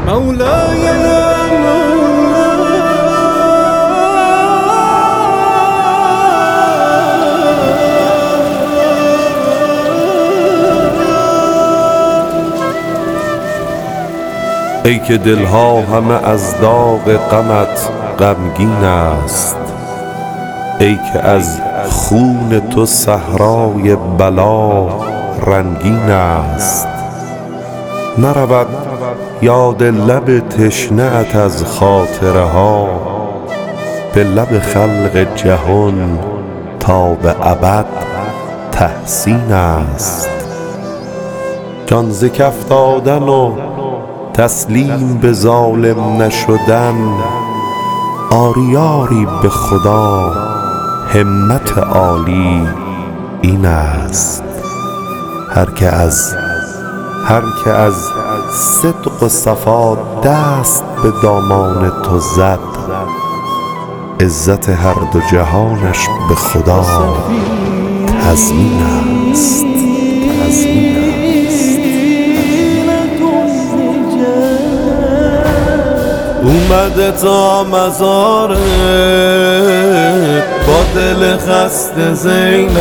مولاي يا ای که دلها همه از داغ غمت غمگین است، ای که از خون تو صحرای بلا رنگین است. نرود یاد لب تشنه‌ات از خاطره ها به لب خلق جهان تا به ابد تحسین است. جان ز کف دادن و تسلیم به ظالم نشدن، آری آری به خدا همت عالی این است. هر که از صدق و صفا دست به دامان تو زد، عزت هر دو جهانش به خدا تضمین است. اومده تا مزارت با دل خسته زینب،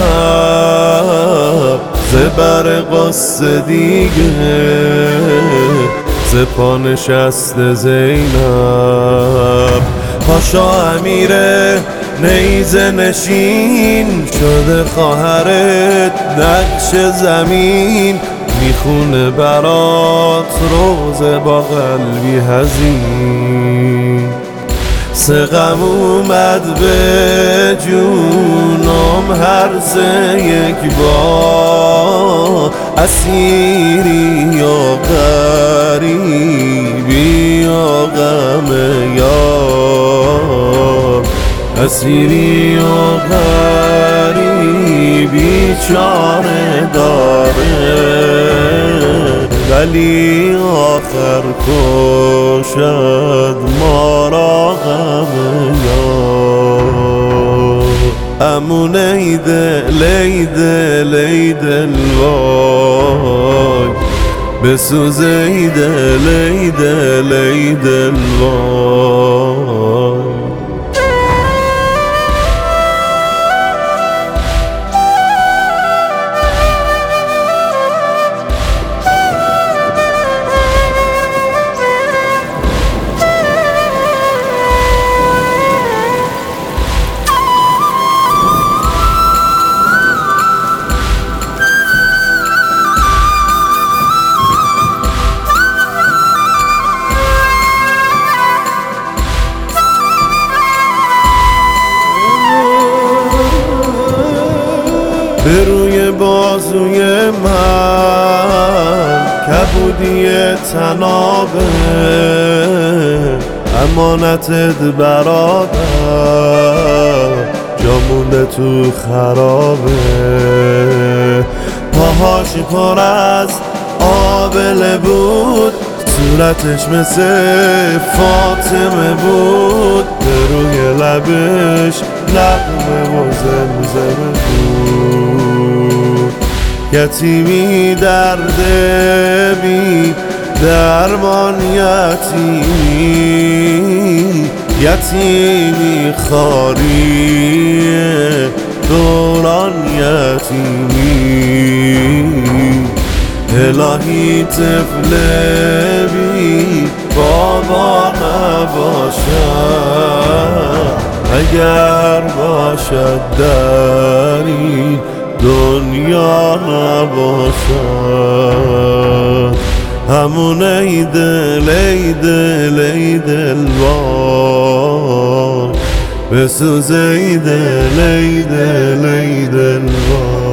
ز بر قصه دیگه ز پا نشسته زینب. پاشا امیره نیزه نشین شده خواهرت نقش زمین، میخونه برات روزه با قلبی حزین. سه غم اومد به جونم هر سه یک بار، اسیری یا غریبی یا غم یار، اسیری یا غریبی چاره داره، ولی آخر کشد ما را غم یار. امو لیده لیده لیده الوای، بسوزه لیده لیده لیده الوای. به روی بازوی من کبودی تنابه، امانتت برادر جامونده تو خرابه. پاهاش پر از آبله بود، صورتش مثل فاطمه بود، به روی لبش نغمه و زمزمه بود. یتیمی درد بی درمان، یتیمی یتیمی خاری دوران، یتیمی الهی طفل بی بابا نباشد، اگر باشد در این دنیا نباشد. همون لیده لیده لیده الوای، بسوزه لیده لیده لیده الوای.